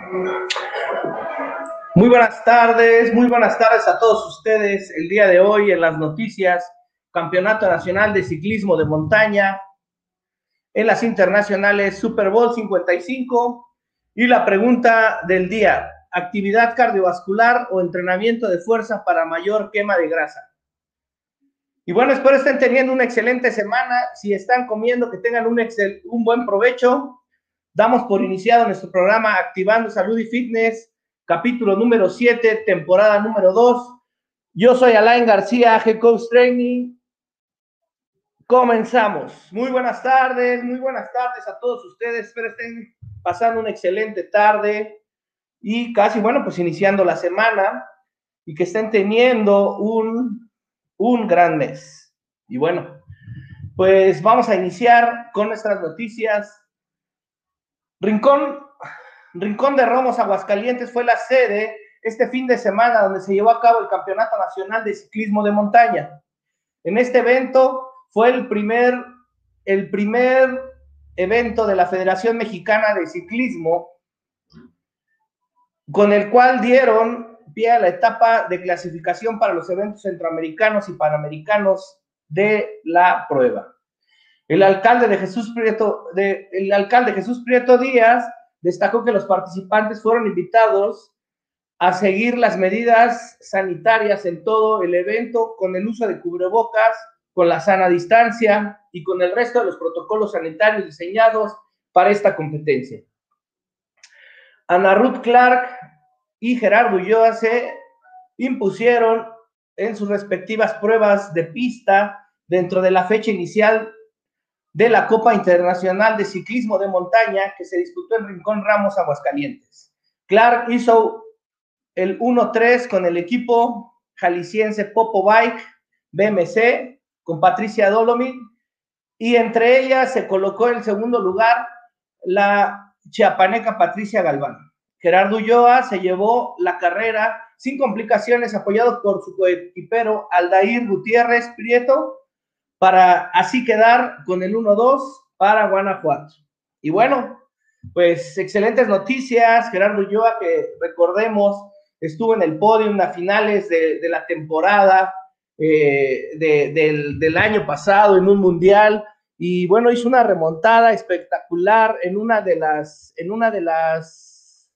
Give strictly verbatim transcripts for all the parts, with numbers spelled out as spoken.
Muy buenas tardes, muy buenas tardes a todos ustedes. El día de hoy en las noticias, Campeonato Nacional de Ciclismo de Montaña, en las internacionales Super Bowl cincuenta y cinco y la pregunta del día, actividad cardiovascular o entrenamiento de fuerza para mayor quema de grasa. Y bueno, espero estén teniendo una excelente semana. Si están comiendo, que tengan un, excel, un buen provecho. Damos por iniciado nuestro programa Activando Salud y Fitness, capítulo número siete, temporada número dos. Yo soy Alain García, Head Coach Training. Comenzamos. Muy buenas tardes, muy buenas tardes a todos ustedes. Espero estén pasando una excelente tarde y casi, bueno, pues iniciando la semana y que estén teniendo un, un gran mes. Y bueno, pues vamos a iniciar con nuestras noticias. Rincón Rincón de Romos, Aguascalientes, fue la sede este fin de semana donde se llevó a cabo el Campeonato Nacional de Ciclismo de Montaña. En este evento fue el primer, el primer evento de la Federación Mexicana de Ciclismo, con el cual dieron pie a la etapa de clasificación para los eventos centroamericanos y panamericanos de la prueba. El alcalde de Jesús Prieto, de, el alcalde Jesús Prieto Díaz destacó que los participantes fueron invitados a seguir las medidas sanitarias en todo el evento con el uso de cubrebocas, con la sana distancia y con el resto de los protocolos sanitarios diseñados para esta competencia. Ana Ruth Clark y Gerardo Ulloa se impusieron en sus respectivas pruebas de pista dentro de la fecha inicial de la Copa Internacional de Ciclismo de Montaña que se disputó en Rincón Ramos, Aguascalientes. Clark hizo el uno tres con el equipo jalisciense Popo Bike B M C con Patricia Dolomit y entre ellas se colocó en el segundo lugar la chiapaneca Patricia Galván. Gerardo Ulloa se llevó la carrera sin complicaciones, apoyado por su coequipero Aldair Gutiérrez Prieto, para así quedar con el uno dos para Guanajuato. Y bueno, pues excelentes noticias. Gerardo Ulloa, que recordemos, estuvo en el podium a finales de, de la temporada eh, de, del, del año pasado en un mundial, y bueno, hizo una remontada espectacular en una de las, en una de las,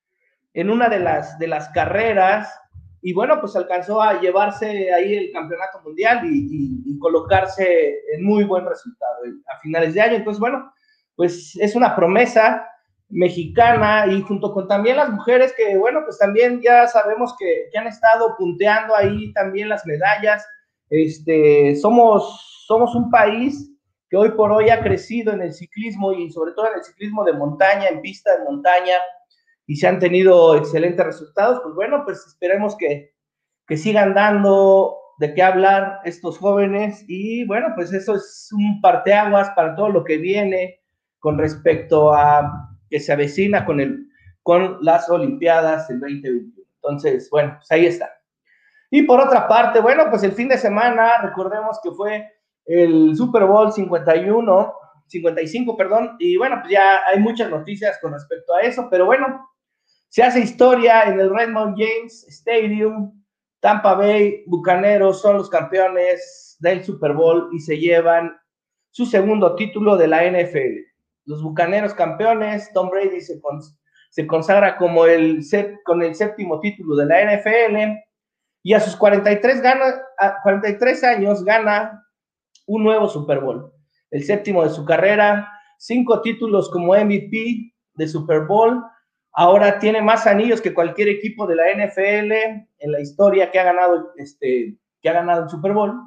en una de las, de las carreras. Y bueno, pues alcanzó a llevarse ahí el campeonato mundial y, y, y colocarse en muy buen resultado a finales de año. Entonces, bueno, pues es una promesa mexicana, y junto con también las mujeres que, bueno, pues también ya sabemos que, que han estado punteando ahí también las medallas. Este, somos, somos un país que hoy por hoy ha crecido en el ciclismo y sobre todo en el ciclismo de montaña, en pista de montaña, y se han tenido excelentes resultados. Pues bueno, pues esperemos que, que sigan dando de qué hablar estos jóvenes, y bueno, pues eso es un parteaguas para todo lo que viene con respecto a que se avecina con, el, con las Olimpiadas del veinte veintiuno. Entonces, bueno, pues ahí está. Y por otra parte, bueno, pues el fin de semana, recordemos que fue el Super Bowl cincuenta y uno, cincuenta y cinco, perdón, y bueno, pues ya hay muchas noticias con respecto a eso, pero bueno, se hace historia en el Raymond James Stadium. Tampa Bay Bucaneros son los campeones del Super Bowl y se llevan su segundo título de la N F L. Los Bucaneros campeones, Tom Brady se, cons se consagra como el con el séptimo título de la N F L, y a sus cuarenta y tres, gana, a cuarenta y tres años gana un nuevo Super Bowl, el séptimo de su carrera, cinco títulos como M V P de Super Bowl. Ahora tiene más anillos que cualquier equipo de la N F L en la historia que ha ganado, este, que ha ganado el Super Bowl.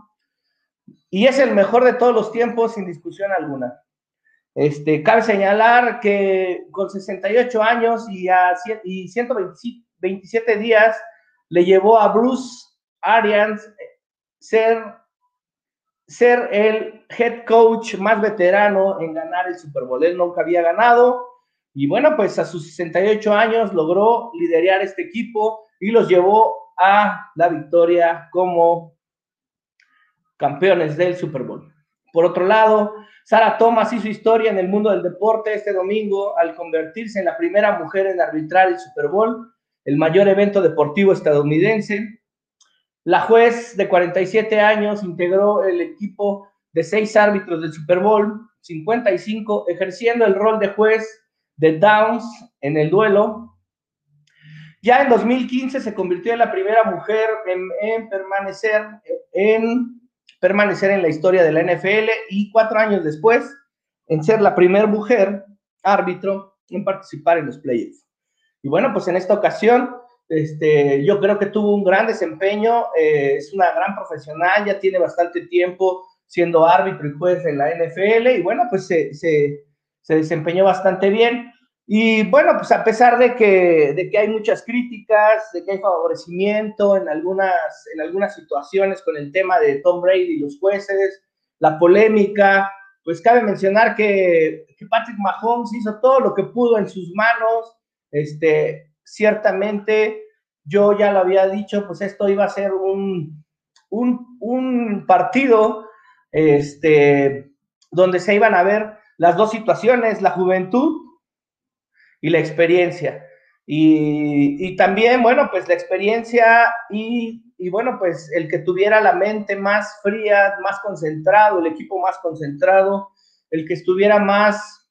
Y es el mejor de todos los tiempos, sin discusión alguna. Este, cabe señalar que con sesenta y ocho años y, a, y ciento veintisiete días le llevó a Bruce Arians ser, ser el head coach más veterano en ganar el Super Bowl. Él nunca había ganado. Y bueno, pues a sus sesenta y ocho años logró liderar este equipo y los llevó a la victoria como campeones del Super Bowl. Por otro lado, Sarah Thomas hizo historia en el mundo del deporte este domingo al convertirse en la primera mujer en arbitrar el Super Bowl, el mayor evento deportivo estadounidense. La juez de cuarenta y siete años integró el equipo de seis árbitros del Super Bowl cincuenta y cinco, ejerciendo el rol de juez de downs en el duelo. Ya en dos mil quince se convirtió en la primera mujer en, en, permanecer, en permanecer en la historia de la N F L y cuatro años después en ser la primera mujer árbitro en participar en los playoffs. Y bueno, pues en esta ocasión este, yo creo que tuvo un gran desempeño, eh, es una gran profesional, ya tiene bastante tiempo siendo árbitro y juez en la N F L, y bueno, pues se, se, se desempeñó bastante bien. Y bueno, pues a pesar de que, de que hay muchas críticas, de que hay favorecimiento en algunas, en algunas situaciones con el tema de Tom Brady y los jueces, la polémica, pues cabe mencionar que, que Patrick Mahomes hizo todo lo que pudo en sus manos. Este, ciertamente, yo ya lo había dicho, pues esto iba a ser un, un, un partido este, donde se iban a ver las dos situaciones, la juventud y la experiencia. Y, y también, bueno, pues la experiencia y, y, bueno, pues el que tuviera la mente más fría, más concentrado, el equipo más concentrado, el que estuviera más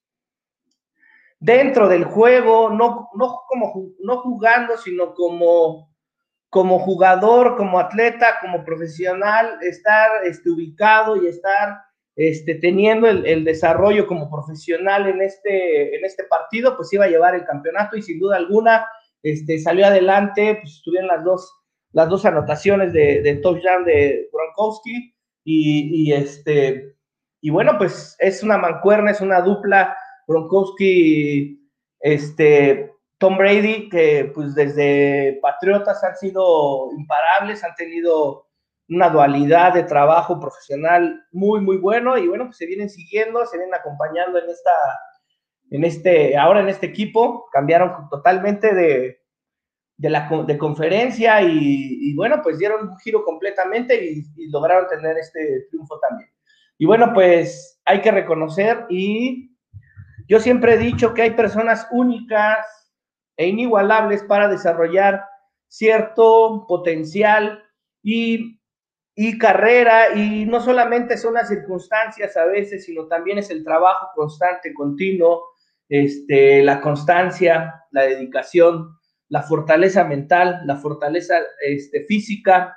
dentro del juego, no, no, como, no jugando, sino como, como jugador, como atleta, como profesional, estar este, ubicado y estar este, teniendo el, el desarrollo como profesional en este, en este partido, pues iba a llevar el campeonato y sin duda alguna este, salió adelante, pues tuvieron las dos, las dos anotaciones de, de touchdown de Gronkowski y, y, este, y bueno, pues es una mancuerna, es una dupla Gronkowski, este, Tom Brady, que pues desde Patriotas han sido imparables, han tenido una dualidad de trabajo profesional muy, muy bueno, y bueno, pues se vienen siguiendo, se vienen acompañando en esta, en este, ahora en este equipo, cambiaron totalmente de, de la de conferencia y, y bueno, pues dieron un giro completamente y, y lograron tener este triunfo también. Y bueno, pues hay que reconocer, y yo siempre he dicho que hay personas únicas e inigualables para desarrollar cierto potencial y, y carrera, y no solamente son las circunstancias a veces, sino también es el trabajo constante, continuo, este, la constancia, la dedicación, la fortaleza mental, la fortaleza este, física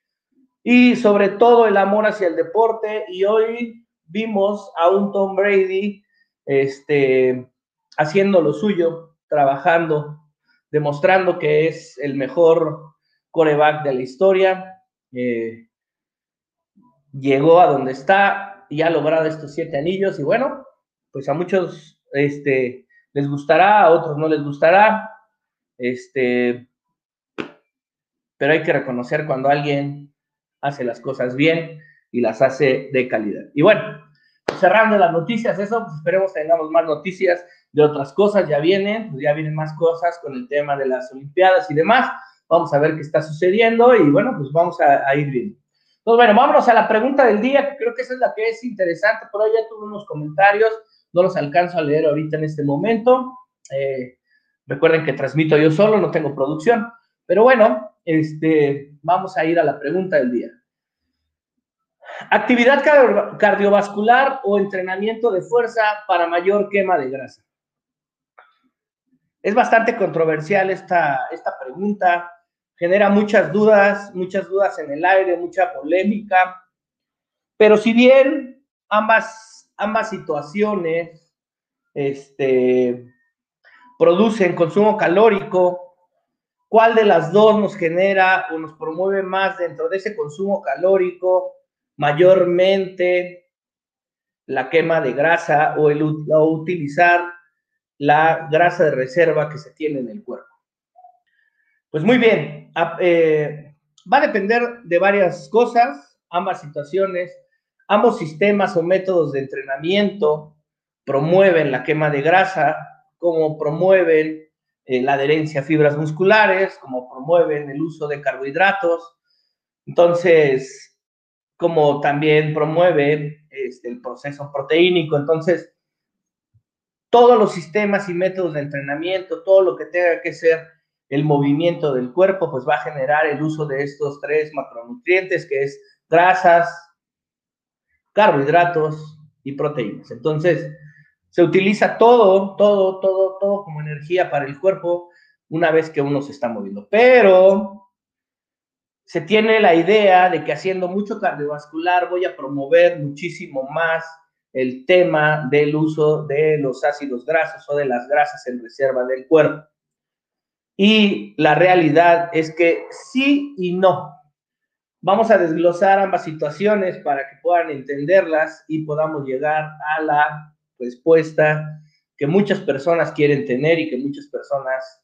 y sobre todo el amor hacia el deporte. Y hoy vimos a un Tom Brady este, haciendo lo suyo, trabajando, demostrando que es el mejor quarterback de la historia. Eh, llegó a donde está y ha logrado estos siete anillos, y bueno, pues a muchos este, les gustará, a otros no les gustará, este, pero hay que reconocer cuando alguien hace las cosas bien y las hace de calidad. Y bueno, cerrando las noticias, eso, pues esperemos que tengamos más noticias de otras cosas, ya vienen, pues ya vienen más cosas con el tema de las Olimpiadas y demás, vamos a ver qué está sucediendo y bueno, pues vamos a, a ir viendo. Entonces, bueno, vámonos a la pregunta del día, que creo que esa es la que es interesante. Por ahí ya tuve unos comentarios, no los alcanzo a leer ahorita en este momento. Eh, recuerden que transmito yo solo, no tengo producción. Pero bueno, este, vamos a ir a la pregunta del día. ¿Actividad cardiovascular o entrenamiento de fuerza para mayor quema de grasa? Es bastante controversial esta, esta pregunta. Genera muchas dudas, muchas dudas en el aire, mucha polémica. Pero si bien ambas, ambas situaciones este, producen consumo calórico, ¿cuál de las dos nos genera o nos promueve más dentro de ese consumo calórico mayormente la quema de grasa o el o utilizar la grasa de reserva que se tiene en el cuerpo? Pues muy bien, eh, va a depender de varias cosas, ambas situaciones. Ambos sistemas o métodos de entrenamiento promueven la quema de grasa, como promueven eh, la adherencia a fibras musculares, como promueven el uso de carbohidratos. Entonces, como también promueve este, el proceso proteínico. Entonces, todos los sistemas y métodos de entrenamiento, todo lo que tenga que ser el movimiento del cuerpo, pues va a generar el uso de estos tres macronutrientes, que es grasas, carbohidratos y proteínas. Entonces, se utiliza todo, todo, todo, todo como energía para el cuerpo una vez que uno se está moviendo. Pero se tiene la idea de que haciendo mucho cardiovascular voy a promover muchísimo más el tema del uso de los ácidos grasos o de las grasas en reserva del cuerpo. Y la realidad es que sí y no. Vamos a desglosar ambas situaciones para que puedan entenderlas y podamos llegar a la respuesta que muchas personas quieren tener y que muchas personas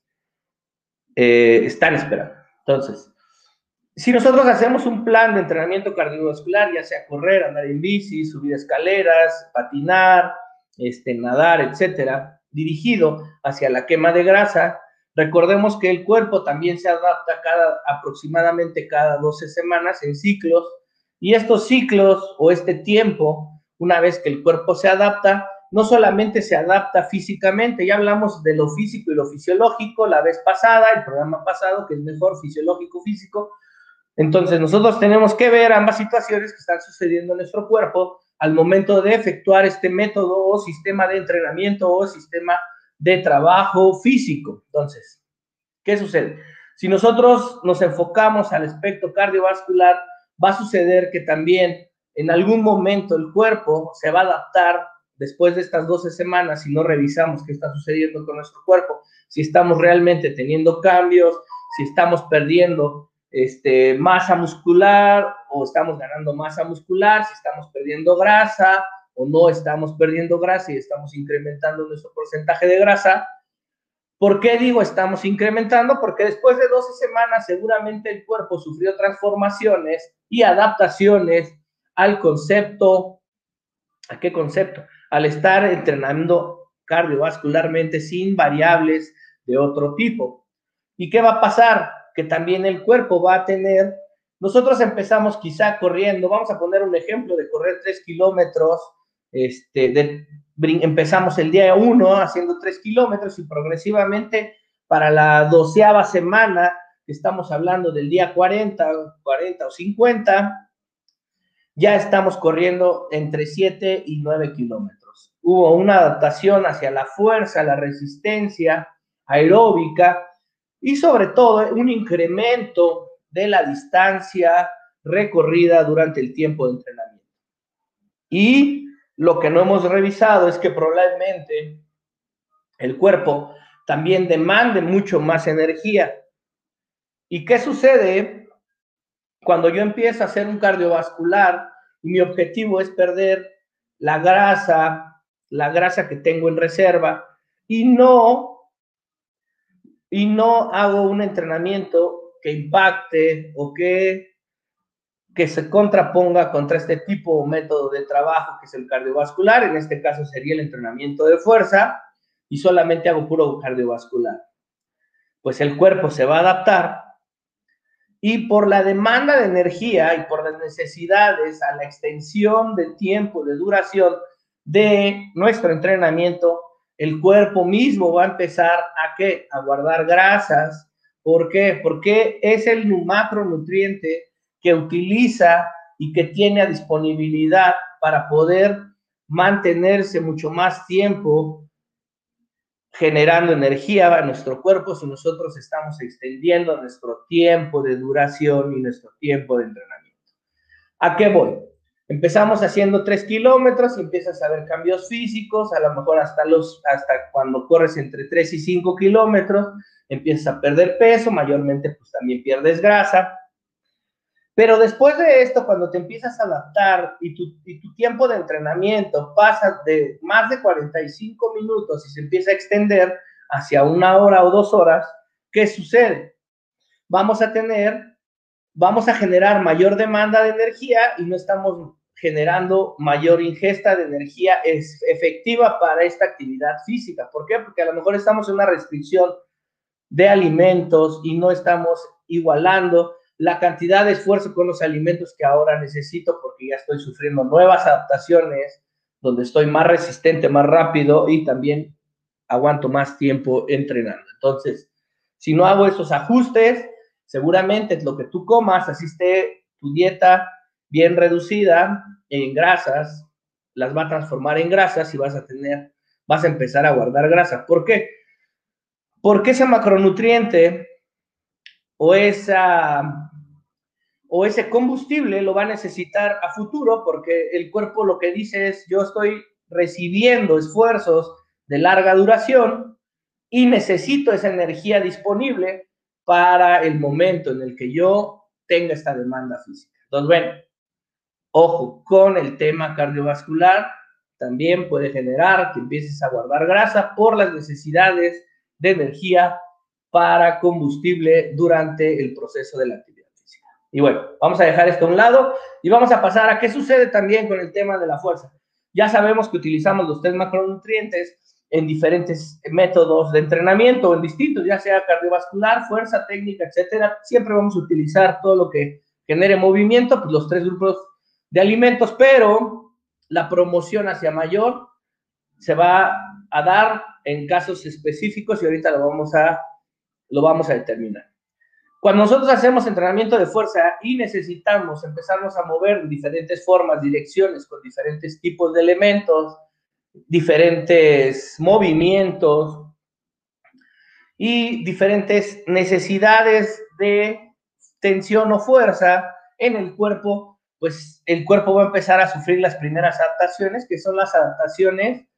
eh, están esperando. Entonces, si nosotros hacemos un plan de entrenamiento cardiovascular, ya sea correr, andar en bici, subir escaleras, patinar, este, nadar, etcétera, dirigido hacia la quema de grasa, recordemos que el cuerpo también se adapta cada, aproximadamente cada doce semanas en ciclos, y estos ciclos o este tiempo, una vez que el cuerpo se adapta, no solamente se adapta físicamente, ya hablamos de lo físico y lo fisiológico la vez pasada, el programa pasado, que es mejor fisiológico-físico. Entonces, nosotros tenemos que ver ambas situaciones que están sucediendo en nuestro cuerpo al momento de efectuar este método o sistema de entrenamiento o sistema de trabajo físico. Entonces, ¿qué sucede? Si nosotros nos enfocamos al aspecto cardiovascular, va a suceder que también en algún momento el cuerpo se va a adaptar después de estas doce semanas, si no revisamos qué está sucediendo con nuestro cuerpo, si estamos realmente teniendo cambios, si estamos perdiendo este, masa muscular o estamos ganando masa muscular, si estamos perdiendo grasa o no estamos perdiendo grasa y estamos incrementando nuestro porcentaje de grasa. ¿Por qué digo estamos incrementando? Porque después de doce semanas seguramente el cuerpo sufrió transformaciones y adaptaciones al concepto. ¿A qué concepto? Al estar entrenando cardiovascularmente sin variables de otro tipo. ¿Y qué va a pasar? Que también el cuerpo va a tener, nosotros empezamos quizá corriendo, vamos a poner un ejemplo de correr tres kilómetros, este, de, empezamos el día uno haciendo tres kilómetros y progresivamente para la doceava semana, estamos hablando del día cuarenta, cuarenta o cincuenta, ya estamos corriendo entre siete y nueve kilómetros. Hubo una adaptación hacia la fuerza, la resistencia aeróbica y sobre todo un incremento de la distancia recorrida durante el tiempo de entrenamiento. Y lo que no hemos revisado es que probablemente el cuerpo también demande mucho más energía. ¿Y qué sucede cuando yo empiezo a hacer un cardiovascular y mi objetivo es perder la grasa, la grasa que tengo en reserva y no, y no hago un entrenamiento que impacte o que, que se contraponga contra este tipo o método de trabajo que es el cardiovascular? En este caso sería el entrenamiento de fuerza y solamente hago puro cardiovascular. Pues el cuerpo se va a adaptar y por la demanda de energía y por las necesidades a la extensión del tiempo de duración de nuestro entrenamiento, el cuerpo mismo va a empezar a ¿qué? A guardar grasas. ¿Por qué? Porque es el macronutriente que utiliza y que tiene a disponibilidad para poder mantenerse mucho más tiempo generando energía a nuestro cuerpo si nosotros estamos extendiendo nuestro tiempo de duración y nuestro tiempo de entrenamiento. ¿A qué voy? Empezamos haciendo tres kilómetros y empiezas a ver cambios físicos, a lo mejor hasta, los, hasta cuando corres entre tres y cinco kilómetros, empiezas a perder peso, mayormente pues también pierdes grasa. Pero después de esto, cuando te empiezas a adaptar y tu, y tu tiempo de entrenamiento pasa de más de cuarenta y cinco minutos y se empieza a extender hacia una hora o dos horas, ¿qué sucede? Vamos a tener, vamos a generar mayor demanda de energía y no estamos generando mayor ingesta de energía es efectiva para esta actividad física. ¿Por qué? Porque a lo mejor estamos en una restricción de alimentos y no estamos igualando la cantidad de esfuerzo con los alimentos que ahora necesito porque ya estoy sufriendo nuevas adaptaciones, donde estoy más resistente, más rápido y también aguanto más tiempo entrenando. Entonces, si no hago esos ajustes, seguramente lo que tú comas, así esté tu dieta bien reducida en grasas, las va a transformar en grasas y vas a tener, vas a empezar a guardar grasa. ¿Por qué? Porque ese macronutriente o esa o ese combustible lo va a necesitar a futuro, porque el cuerpo lo que dice es, yo estoy recibiendo esfuerzos de larga duración y necesito esa energía disponible para el momento en el que yo tenga esta demanda física. Entonces, bueno, ojo con el tema cardiovascular, también puede generar que empieces a guardar grasa por las necesidades de energía para combustible durante el proceso de la actividad. Y bueno, vamos a dejar esto a un lado y vamos a pasar a qué sucede también con el tema de la fuerza. Ya sabemos que utilizamos los tres macronutrientes en diferentes métodos de entrenamiento, en distintos, ya sea cardiovascular, fuerza, técnica, etcétera. Siempre vamos a utilizar todo lo que genere movimiento, pues los tres grupos de alimentos, pero la promoción hacia mayor se va a dar en casos específicos y ahorita lo vamos a, lo vamos a determinar. Cuando nosotros hacemos entrenamiento de fuerza y necesitamos empezarnos a mover de diferentes formas, direcciones, con diferentes tipos de elementos, diferentes movimientos y diferentes necesidades de tensión o fuerza en el cuerpo, pues el cuerpo va a empezar a sufrir las primeras adaptaciones, que son las adaptaciones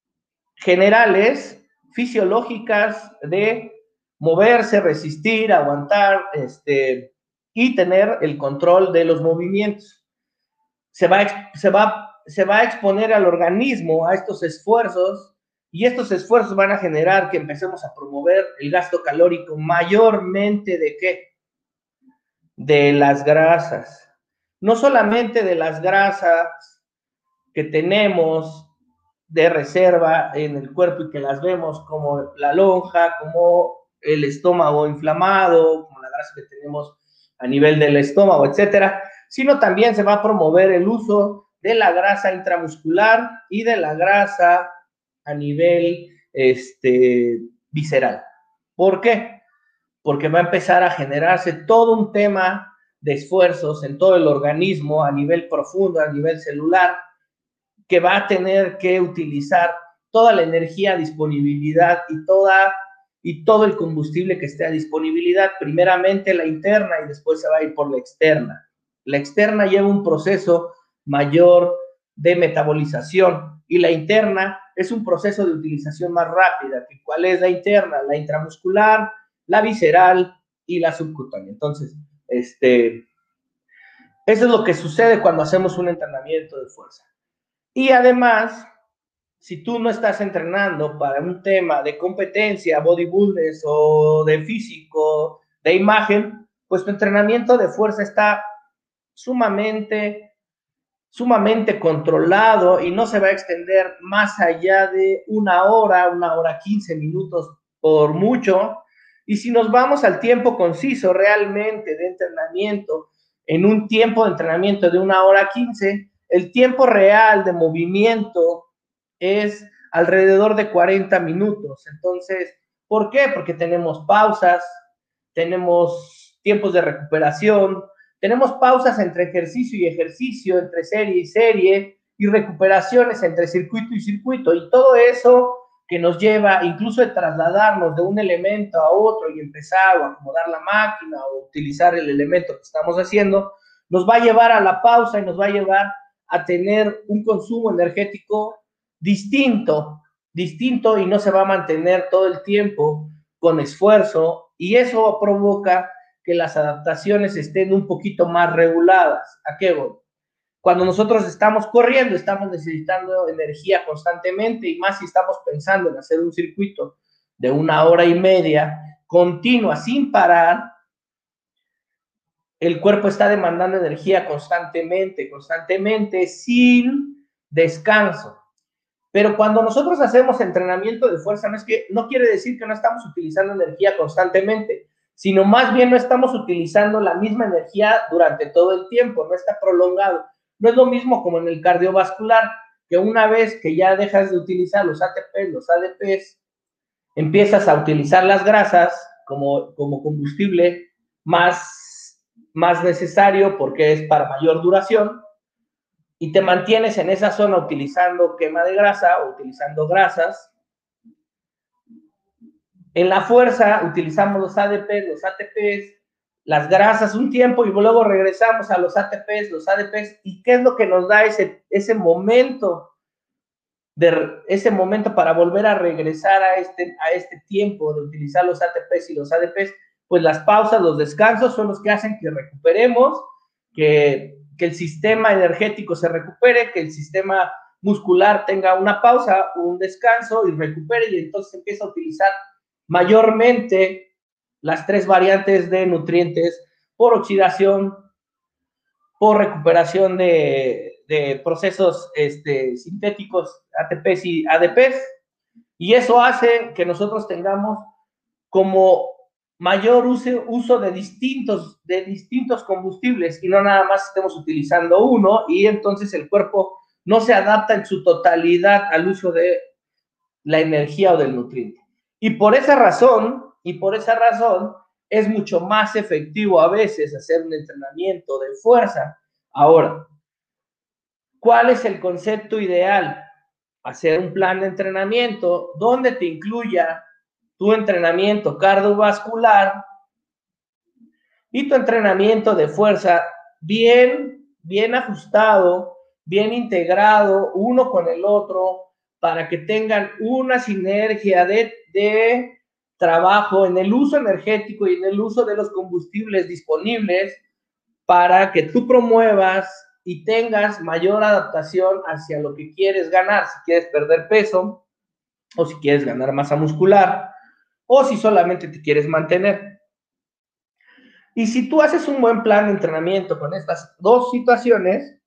generales, fisiológicas de moverse, resistir, aguantar, este, y tener el control de los movimientos. Se va, se, va, se va a exponer al organismo a estos esfuerzos y estos esfuerzos van a generar que empecemos a promover el gasto calórico mayormente de ¿qué? De las grasas. No solamente de las grasas que tenemos de reserva en el cuerpo y que las vemos como la lonja, como el estómago inflamado, como la grasa que tenemos a nivel del estómago, etcétera, sino también se va a promover el uso de la grasa intramuscular y de la grasa a nivel este, visceral. ¿Por qué? Porque va a empezar a generarse todo un tema de esfuerzos en todo el organismo a nivel profundo, a nivel celular, que va a tener que utilizar toda la energía, disponibilidad y, toda, y todo el combustible que esté a disponibilidad, primeramente la interna y después se va a ir por la externa. La externa lleva un proceso mayor de metabolización y la interna es un proceso de utilización más rápida. ¿Cuál es la interna? La intramuscular, la visceral y la subcutánea. Entonces, este, eso es lo que sucede cuando hacemos un entrenamiento de fuerza. Y además, si tú no estás entrenando para un tema de competencia, bodybuilding o de físico, de imagen, pues tu entrenamiento de fuerza está sumamente, sumamente controlado y no se va a extender más allá de una hora, una hora quince minutos por mucho. Y si nos vamos al tiempo conciso realmente de entrenamiento, en un tiempo de entrenamiento de una hora quince, el tiempo real de movimiento es alrededor de cuarenta minutos. Entonces, ¿por qué? Porque tenemos pausas, tenemos tiempos de recuperación, tenemos pausas entre ejercicio y ejercicio, entre serie y serie, y recuperaciones entre circuito y circuito, y todo eso que nos lleva incluso de trasladarnos de un elemento a otro y empezar o acomodar la máquina o utilizar el elemento que estamos haciendo, nos va a llevar a la pausa y nos va a llevar a tener un consumo energético distinto, distinto y no se va a mantener todo el tiempo con esfuerzo y eso provoca que las adaptaciones estén un poquito más reguladas. ¿A qué voy? Cuando nosotros estamos corriendo, estamos necesitando energía constantemente y más si estamos pensando en hacer un circuito de una hora y media continua sin parar, el cuerpo está demandando energía constantemente, constantemente, sin descanso. Pero cuando nosotros hacemos entrenamiento de fuerza, no, es que, no quiere decir que no estamos utilizando energía constantemente. sino más bien no estamos utilizando la misma energía durante todo el tiempo, no está prolongado. No es lo mismo como en el cardiovascular, que una vez que ya dejas de utilizar los A T P, los A D Ps, empiezas a utilizar las grasas como, como combustible más, más necesario porque es para mayor duración, y te mantienes en esa zona utilizando quema de grasa o utilizando grasas. En la fuerza utilizamos los A D Ps, los A T Ps, las grasas un tiempo y luego regresamos a los A T Ps, los A D Ps. ¿Y qué es lo que nos da ese, ese momento? De ese momento para volver a regresar a este, a este tiempo de utilizar los A T Ps y los A D Ps, pues las pausas, los descansos son los que hacen que recuperemos, que, que el sistema energético se recupere, que el sistema muscular tenga una pausa, un descanso y recupere, y entonces empieza a utilizar mayormente las tres variantes de nutrientes por oxidación, por recuperación de, de procesos este, sintéticos, A T Ps y A D Ps, y eso hace que nosotros tengamos como mayor uso, uso de, distintos, de distintos combustibles y no nada más estemos utilizando uno, y entonces el cuerpo no se adapta en su totalidad al uso de la energía o del nutriente. Y por esa razón, y por esa razón, es mucho más efectivo a veces hacer un entrenamiento de fuerza. Ahora, ¿cuál es el concepto ideal? Hacer un plan de entrenamiento donde te incluya tu entrenamiento cardiovascular y tu entrenamiento de fuerza bien, bien ajustado, bien integrado uno con el otro, para que tengan una sinergia de, de trabajo en el uso energético y en el uso de los combustibles disponibles, para que tú promuevas y tengas mayor adaptación hacia lo que quieres ganar, si quieres perder peso, o si quieres ganar masa muscular, o si solamente te quieres mantener. Y si tú haces un buen plan de entrenamiento con estas dos situaciones,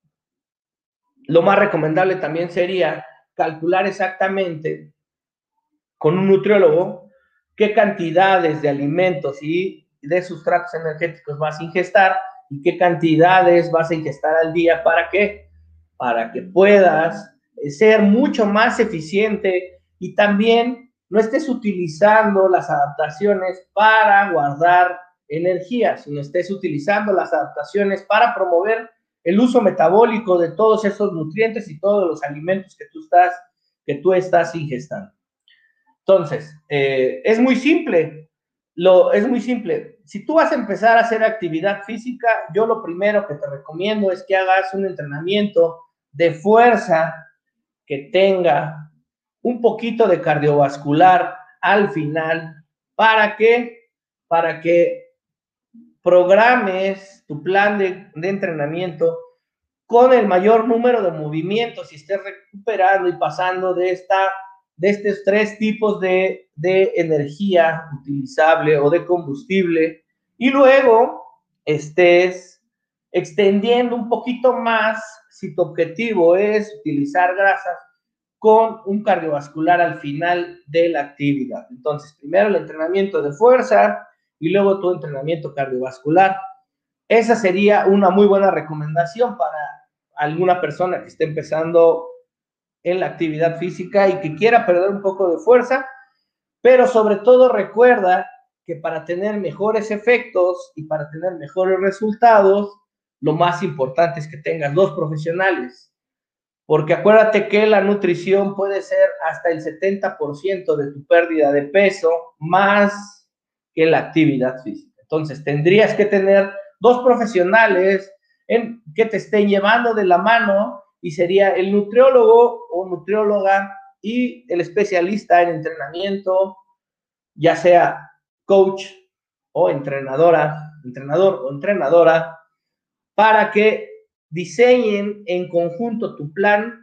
lo más recomendable también sería calcular exactamente con un nutriólogo qué cantidades de alimentos y de sustratos energéticos vas a ingestar y qué cantidades vas a ingestar al día. ¿Para qué? Para que puedas ser mucho más eficiente y también no estés utilizando las adaptaciones para guardar energía, sino estés utilizando las adaptaciones para promover el uso metabólico de todos esos nutrientes y todos los alimentos que tú estás, que tú estás ingestando. Entonces, eh, es muy simple, lo, es muy simple. Si tú vas a empezar a hacer actividad física, yo lo primero que te recomiendo es que hagas un entrenamiento de fuerza que tenga un poquito de cardiovascular al final. ¿Para qué? Para que programes tu plan de, de entrenamiento con el mayor número de movimientos y estés recuperando y pasando de, esta, de estos tres tipos de, de energía utilizable o de combustible, y luego estés extendiendo un poquito más, si tu objetivo es utilizar grasas, con un cardiovascular al final de la actividad. Entonces, primero el entrenamiento de fuerza y luego tu entrenamiento cardiovascular. Esa sería una muy buena recomendación para alguna persona que esté empezando en la actividad física y que quiera perder un poco de fuerza, pero sobre todo recuerda que para tener mejores efectos y para tener mejores resultados, lo más importante es que tengas dos profesionales, porque acuérdate que la nutrición puede ser hasta el setenta por ciento de tu pérdida de peso más que la actividad física. Entonces, tendrías que tener dos profesionales en, que te estén llevando de la mano, y sería el nutriólogo o nutrióloga y el especialista en entrenamiento, ya sea coach o entrenadora, entrenador o entrenadora, para que diseñen en conjunto tu plan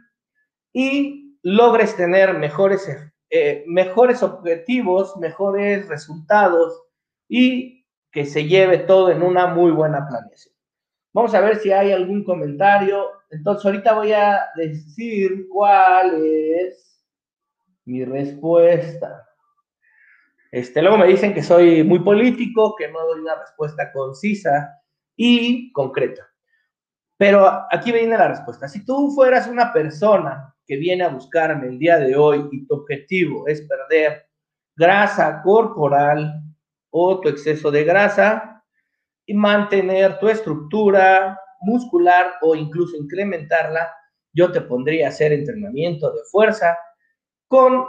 y logres tener mejores, eh, mejores objetivos, mejores resultados y que se lleve todo en una muy buena planeación. Vamos a ver si hay algún comentario. Entonces, ahorita voy a decir cuál es mi respuesta. Este, luego me dicen que soy muy político, que no doy una respuesta concisa y concreta. Pero aquí viene la respuesta. Si tú fueras una persona que viene a buscarme el día de hoy y tu objetivo es perder grasa corporal o tu exceso de grasa y mantener tu estructura muscular o incluso incrementarla, yo te pondría a hacer entrenamiento de fuerza con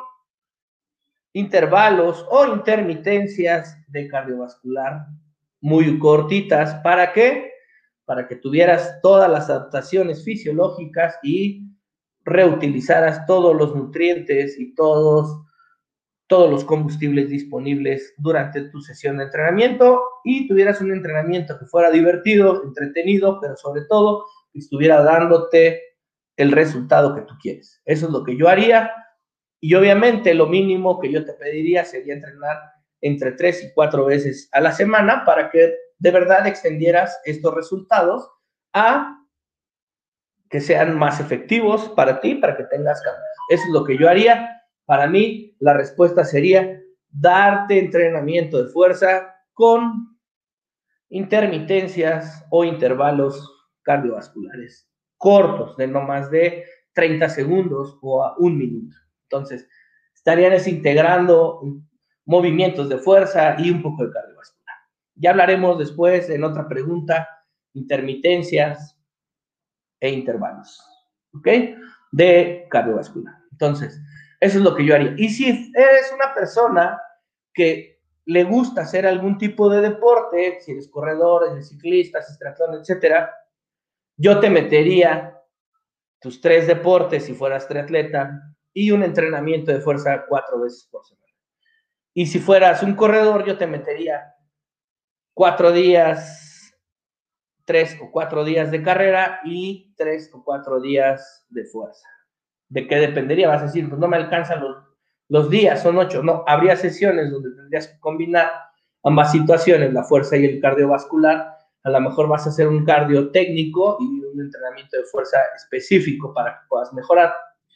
intervalos o intermitencias de cardiovascular muy cortitas. ¿Para qué? Para que tuvieras todas las adaptaciones fisiológicas y reutilizaras todos los nutrientes y todos, todos los combustibles disponibles durante tu sesión de entrenamiento y tuvieras un entrenamiento que fuera divertido, entretenido, pero sobre todo que estuviera dándote el resultado que tú quieres. Eso es lo que yo haría. Y obviamente lo mínimo que yo te pediría sería entrenar entre tres y cuatro veces a la semana para que de verdad extendieras estos resultados a que sean más efectivos para ti, para que tengas cambios. Eso es lo que yo haría. Para mí, la respuesta sería darte entrenamiento de fuerza con intermitencias o intervalos cardiovasculares cortos, de no más de treinta segundos o a un minuto. Entonces, estarían integrando movimientos de fuerza y un poco de cardiovascular. Ya hablaremos después en otra pregunta, intermitencias e intervalos, ¿ok? De cardiovascular. Entonces, eso es lo que yo haría. Y si eres una persona que le gusta hacer algún tipo de deporte, si eres corredor, eres ciclista, si triatlón, etcétera, yo te metería tus tres deportes si fueras triatleta y un entrenamiento de fuerza cuatro veces por semana. Y si fueras un corredor, yo te metería cuatro días, tres o cuatro días de carrera y tres o cuatro días de fuerza. ¿De qué dependería? Vas a decir, pues no me alcanzan los, los días, son ocho. No, habría sesiones donde tendrías que combinar ambas situaciones, la fuerza y el cardiovascular. A lo mejor vas a hacer un cardio técnico y un entrenamiento de fuerza específico para que puedas mejorar.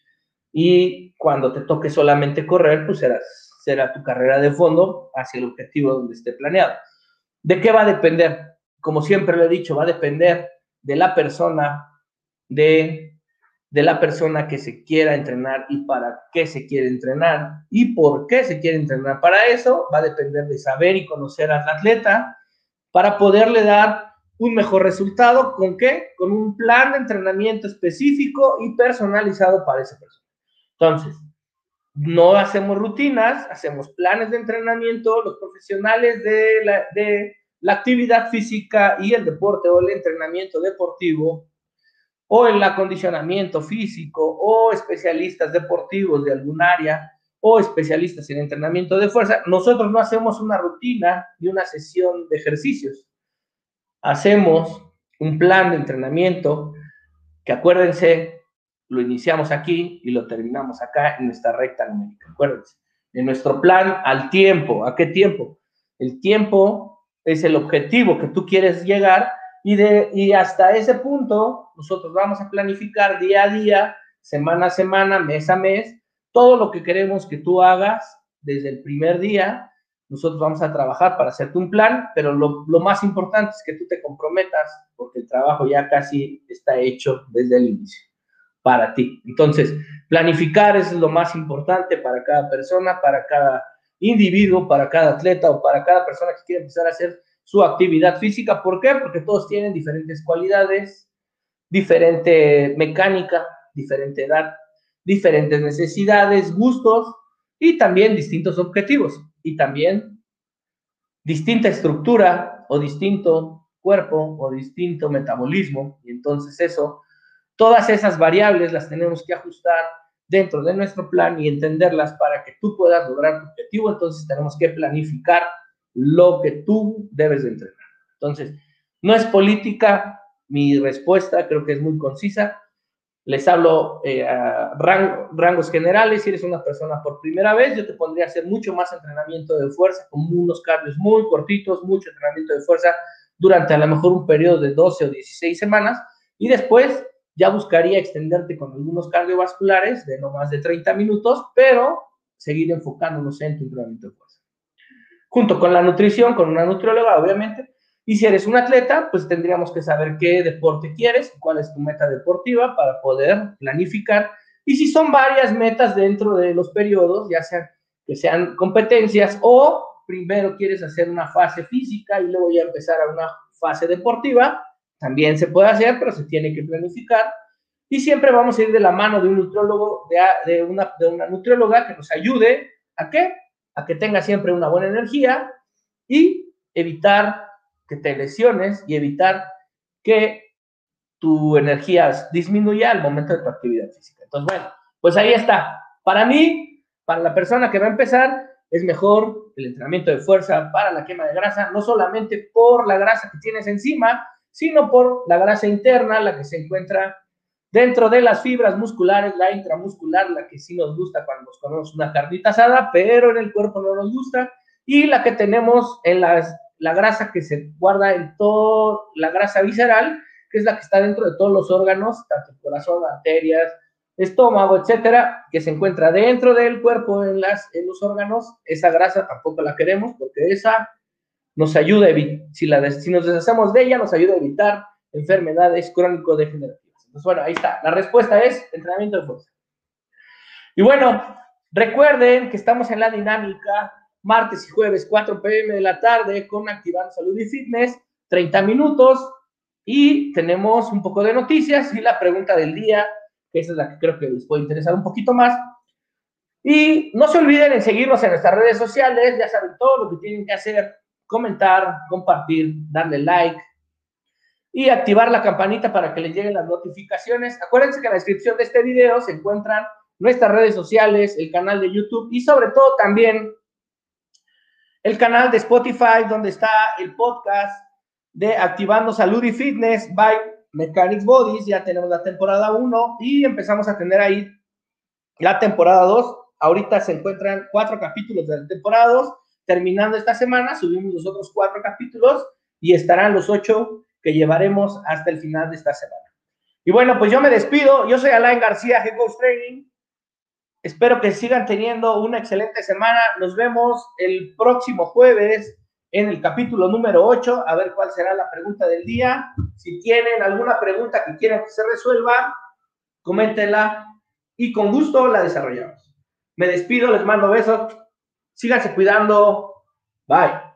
Y cuando te toque solamente correr, pues serás, será tu carrera de fondo hacia el objetivo donde esté planeado. ¿De qué va a depender? Como siempre lo he dicho, va a depender de la persona, de, de la persona que se quiera entrenar y para qué se quiere entrenar y por qué se quiere entrenar. Para eso va a depender de saber y conocer al atleta para poderle dar un mejor resultado. ¿Con qué? Con un plan de entrenamiento específico y personalizado para esa persona. Entonces, no hacemos rutinas, hacemos planes de entrenamiento. Los profesionales de la, de la actividad física y el deporte o el entrenamiento deportivo o el acondicionamiento físico o especialistas deportivos de algún área o especialistas en entrenamiento de fuerza, nosotros no hacemos una rutina ni una sesión de ejercicios. Hacemos un plan de entrenamiento que, acuérdense, lo iniciamos aquí y lo terminamos acá en nuestra recta numérica. Acuérdense, en nuestro plan al tiempo. ¿A qué tiempo? El tiempo es el objetivo que tú quieres llegar y, de, y hasta ese punto nosotros vamos a planificar día a día, semana a semana, mes a mes, todo lo que queremos que tú hagas desde el primer día. Nosotros vamos a trabajar para hacerte un plan, pero lo, lo más importante es que tú te comprometas porque el trabajo ya casi está hecho desde el inicio para ti. Entonces, planificar es lo más importante para cada persona, para cada individuo, para cada atleta o para cada persona que quiere empezar a hacer su actividad física. ¿Por qué? Porque todos tienen diferentes cualidades, diferente mecánica, diferente edad, diferentes necesidades, gustos y también distintos objetivos y también distinta estructura o distinto cuerpo o distinto metabolismo. Y entonces eso, todas esas variables las tenemos que ajustar dentro de nuestro plan y entenderlas para que tú puedas lograr tu objetivo. Entonces tenemos que planificar lo que tú debes de entrenar. Entonces, no es política, mi respuesta creo que es muy concisa. Les hablo eh, a rang, rangos generales. Si eres una persona por primera vez, yo te pondría a hacer mucho más entrenamiento de fuerza, con unos cardios muy cortitos, mucho entrenamiento de fuerza durante a lo mejor un periodo de doce o dieciséis semanas, y después ya buscaría extenderte con algunos cardiovasculares de no más de treinta minutos, pero seguir enfocándonos en tu entrenamiento de fuerza. junto con la nutrición, con una nutrióloga, obviamente. Y si eres un atleta, pues tendríamos que saber qué deporte quieres, cuál es tu meta deportiva para poder planificar. Y si son varias metas dentro de los periodos, ya sean que sean competencias o primero quieres hacer una fase física y luego ya empezar a una fase deportiva, también se puede hacer, pero se tiene que planificar. Y siempre vamos a ir de la mano de un nutriólogo, de, de, una, de una nutrióloga que nos ayude a qué? A que tenga siempre una buena energía y evitar que te lesiones y evitar que tu energía disminuya al momento de tu actividad física. Entonces, bueno, pues ahí está. Para mí, para la persona que va a empezar, es mejor el entrenamiento de fuerza para la quema de grasa, no solamente por la grasa que tienes encima, sino por la grasa interna, la que se encuentra dentro de las fibras musculares, la intramuscular, la que sí nos gusta cuando nos comemos una carnita asada, pero en el cuerpo no nos gusta, y la que tenemos en las, la grasa que se guarda en toda la grasa visceral, que es la que está dentro de todos los órganos, tanto el corazón, arterias, estómago, etcétera, que se encuentra dentro del cuerpo en, las, en los órganos. Esa grasa tampoco la queremos porque esa nos ayuda a evitar, si, la, si nos deshacemos de ella, nos ayuda a evitar enfermedades crónico-degenerativas. Entonces, bueno, ahí está. La respuesta es entrenamiento de fuerza. Y bueno, recuerden que estamos en la dinámica martes y jueves, cuatro p m de la tarde, con Activando Salud y Fitness, treinta minutos, y tenemos un poco de noticias y la pregunta del día, que esa es la que creo que les puede interesar un poquito más. Y no se olviden en seguirnos en nuestras redes sociales, ya saben todo lo que tienen que hacer: comentar, compartir, darle like y activar la campanita para que les lleguen las notificaciones. Acuérdense que en la descripción de este video se encuentran nuestras redes sociales, el canal de YouTube y sobre todo también el canal de Spotify, donde está el podcast de Activando Salud y Fitness by Mechanics Bodies. Ya tenemos la temporada uno y empezamos a tener ahí la temporada dos. Ahorita se encuentran cuatro capítulos de la temporada dos. Terminando esta semana, subimos los otros cuatro capítulos y estarán los ocho que llevaremos hasta el final de esta semana. Y bueno, pues yo me despido. Yo soy Alain García, Head Coach Training. Espero que sigan teniendo una excelente semana. Nos vemos el próximo jueves en el capítulo número ocho. A ver cuál será la pregunta del día. Si tienen alguna pregunta que quieran que se resuelva, coméntenla y con gusto la desarrollamos. Me despido, les mando besos. Síganse cuidando. Bye.